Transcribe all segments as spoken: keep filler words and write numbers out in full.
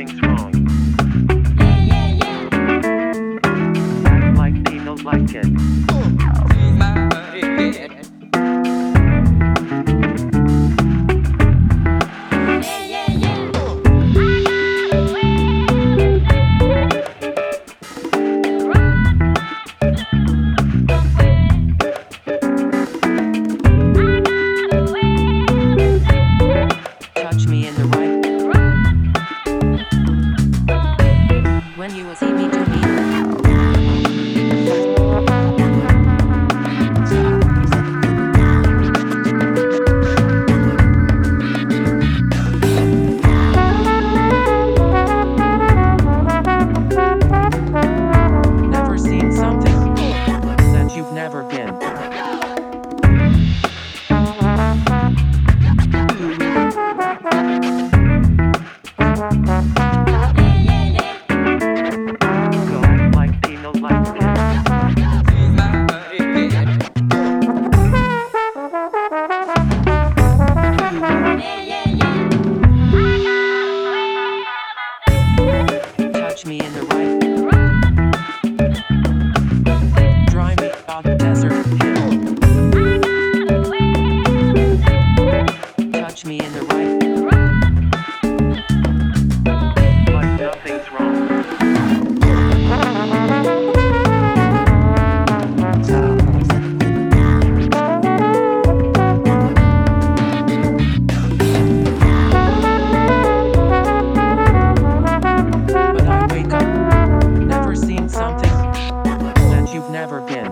nothing's wrong. Act like they don't like it. Touch me in the right. When you will see me do me. Never seen something that you've never been. Go act like they don't like it. Touch me in the right. Drive me off the desert hill. Touch me in the right. Like nothing's wrong. But I wake up, never seen something that you've never been.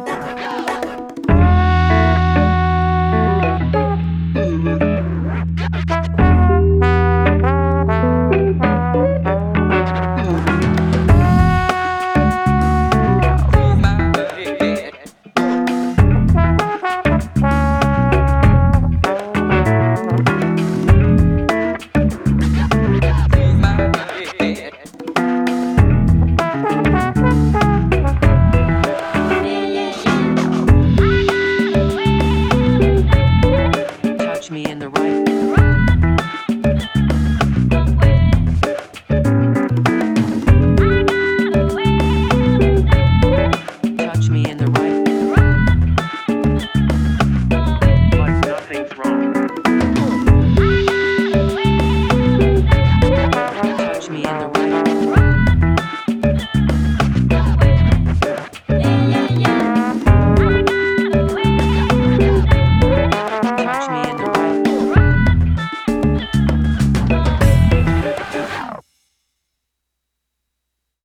Touch me in the right.